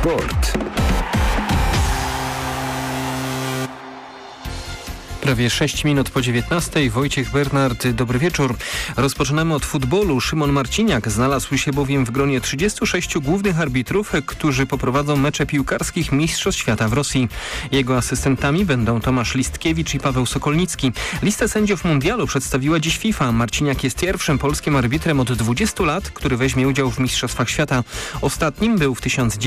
Sport. Prawie 6 minut po 19. Wojciech Bernard, dobry wieczór. Rozpoczynamy od futbolu. Szymon Marciniak znalazł się bowiem w gronie 36 głównych arbitrów, którzy poprowadzą mecze piłkarskich Mistrzostw Świata w Rosji. Jego asystentami będą Tomasz Listkiewicz i Paweł Sokolnicki. Listę sędziów mundialu przedstawiła dziś FIFA. Marciniak jest pierwszym polskim arbitrem od 20 lat, który weźmie udział w Mistrzostwach Świata. Ostatnim był w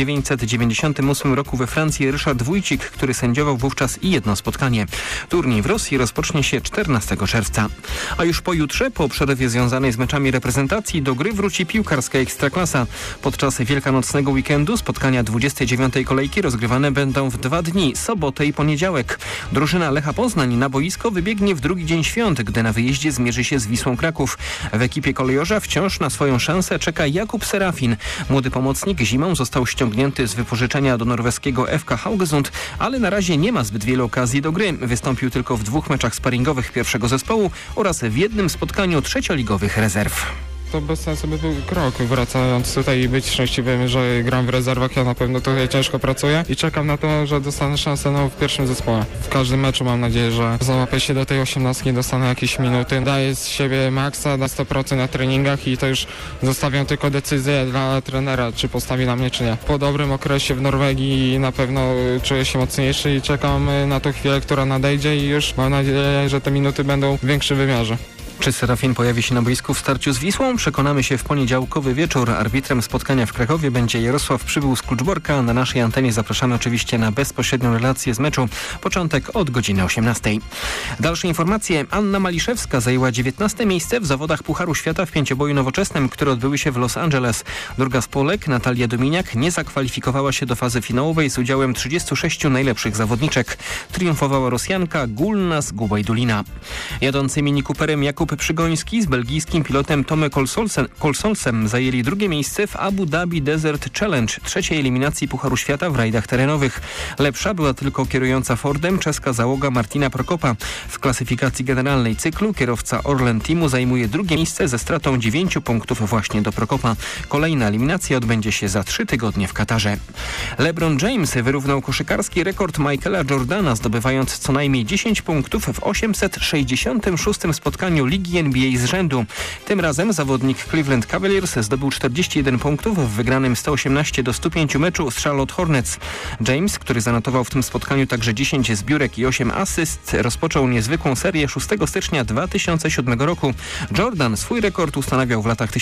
1998 roku we Francji Ryszard Wójcik, który sędziował wówczas i jedno spotkanie. Turniej w Rosji rozpocznie się 14 czerwca. A już pojutrze, po przerwie związanej z meczami reprezentacji, do gry wróci piłkarska Ekstraklasa. Podczas wielkanocnego weekendu spotkania 29. kolejki rozgrywane będą w 2 dni, sobotę i poniedziałek. Drużyna Lecha Poznań na boisko wybiegnie w drugi dzień świąt, gdy na wyjeździe zmierzy się z Wisłą Kraków. W ekipie kolejorza wciąż na swoją szansę czeka Jakub Serafin. Młody pomocnik zimą został ściągnięty z wypożyczenia do norweskiego FK Haugesund, ale na razie nie ma zbyt wielu okazji do gry. Wystąpił tylko w 2 meczach sparingowych pierwszego zespołu oraz w jednym spotkaniu trzecioligowych rezerw. To bez sensu by był krok, wracając tutaj i być szczęśliwym, że gram w rezerwach. Ja na pewno tutaj ciężko pracuję i czekam na to, że dostanę szansę w pierwszym zespole. W każdym meczu mam nadzieję, że załapię się do tej 18, dostanę jakieś minuty. Daję z siebie maksa, na 100% na treningach i to już zostawiam tylko decyzję dla trenera, czy postawi na mnie, czy nie. Po dobrym okresie w Norwegii na pewno czuję się mocniejszy i czekam na tą chwilę, która nadejdzie i już mam nadzieję, że te minuty będą w większym wymiarze. Czy Serafin pojawi się na boisku w starciu z Wisłą? Przekonamy się w poniedziałkowy wieczór. Arbitrem spotkania w Krakowie będzie Jarosław Przybył z Kluczborka. Na naszej antenie zapraszamy oczywiście na bezpośrednią relację z meczu. Początek od godziny 18. Dalsze informacje. Anna Maliszewska zajęła 19. miejsce w zawodach Pucharu Świata w pięcioboju nowoczesnym, które odbyły się w Los Angeles. Druga z Polek, Natalia Dominiak, nie zakwalifikowała się do fazy finałowej z udziałem 36 najlepszych zawodniczek. Triumfowała Rosjanka Gulnaz Gubajdulina. Jadący Mini Cooperem Jakub Przygoński z belgijskim pilotem Tomem Colsolsem zajęli drugie miejsce w Abu Dhabi Desert Challenge, trzeciej eliminacji Pucharu Świata w rajdach terenowych. Lepsza była tylko kierująca Fordem czeska załoga Martina Prokopa. W klasyfikacji generalnej cyklu kierowca Orlen Teamu zajmuje drugie miejsce ze stratą 9 punktów właśnie do Prokopa. Kolejna eliminacja odbędzie się za 3 tygodnie w Katarze. LeBron James wyrównał koszykarski rekord Michaela Jordana, zdobywając co najmniej 10 punktów w 866 spotkaniu Ligi NBA z rzędu. Tym razem zawodnik Cleveland Cavaliers zdobył 41 punktów w wygranym 118-105 meczu z Charlotte Hornets. James, który zanotował w tym spotkaniu także 10 zbiórek i 8 asyst, rozpoczął niezwykłą serię 6 stycznia 2007 roku. Jordan swój rekord ustanawiał w latach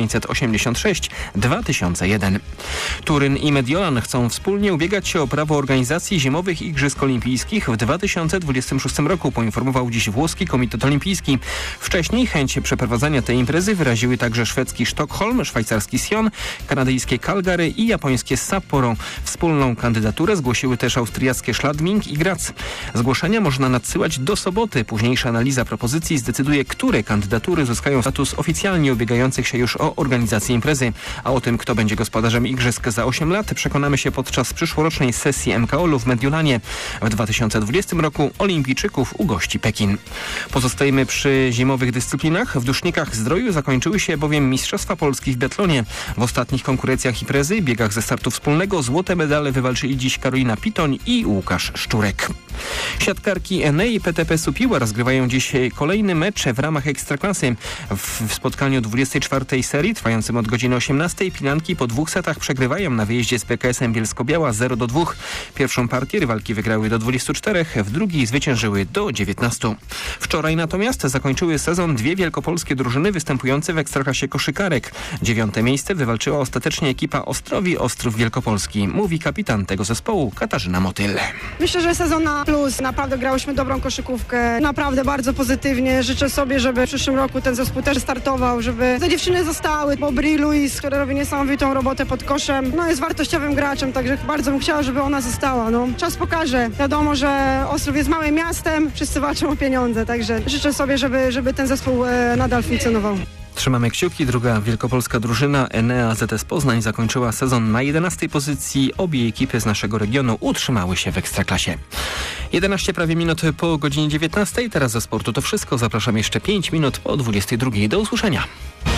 1986-2001. Turyn i Mediolan chcą wspólnie ubiegać się o prawo organizacji zimowych Igrzysk Olimpijskich w 2026 roku, poinformował dziś włoski Komitet Olimpijski. Wcześniej chęć przeprowadzania tej imprezy wyraziły także szwedzki Sztokholm, szwajcarski Sion, kanadyjskie Calgary i japońskie Sapporo. Wspólną kandydaturę zgłosiły też austriackie Schladming i Graz. Zgłoszenia można nadsyłać do soboty. Późniejsza analiza propozycji zdecyduje, które kandydatury zyskają status oficjalnie ubiegających się już o organizację imprezy. A o tym, kto będzie gospodarzem igrzysk za 8 lat, przekonamy się podczas przyszłorocznej sesji MKOL-u w Mediolanie. W 2020 roku olimpijczyków ugości Pekin. Pozostajemy przy zimowych dyscyplinach. W Dusznikach Zdroju zakończyły się bowiem Mistrzostwa Polski w biatlonie. W ostatnich konkurencjach imprezy, biegach ze startu wspólnego, złote medale wywalczyli dziś Karolina Pitoń i Łukasz Szczurek. Siatkarki Enei i PTP Supiła rozgrywają dziś kolejny mecz w ramach Ekstraklasy. W spotkaniu 24. serii, trwającym od godziny 18, Pilanki po 2 setach przegrywają na wyjeździe z PKS-em Bielsko-Biała 0-2. Pierwszą partię rywalki wygrały do 24, w drugiej zwyciężyły do 19. Wczoraj natomiast zakończyły sezon 2 wielkopolskie drużyny występujące w Ekstraklasie koszykarek. 9. miejsce wywalczyła ostatecznie ekipa Ostrowi Ostrów Wielkopolski, mówi kapitan tego zespołu Katarzyna Motyl. Myślę, że sezon na plus. Naprawdę grałyśmy dobrą koszykówkę. Naprawdę bardzo pozytywnie. Życzę sobie, żeby w przyszłym roku ten zespół też startował, żeby te dziewczyny zostały, bo Bri Luis, która robi niesamowitą robotę pod koszem, jest wartościowym graczem, także bardzo bym chciała, żeby ona została. Czas pokaże. Wiadomo, że Ostrów jest małym miastem, wszyscy walczą o pieniądze, także życzę sobie, żeby ten zespół nadal funkcjonował. Trzymamy kciuki. Druga wielkopolska drużyna Enea ZS Poznań zakończyła sezon na 11. pozycji. Obie ekipy z naszego regionu utrzymały się w Ekstraklasie. 11 prawie minut po godzinie 19. Teraz ze sportu to wszystko. Zapraszam jeszcze 5 minut po 22. Do usłyszenia.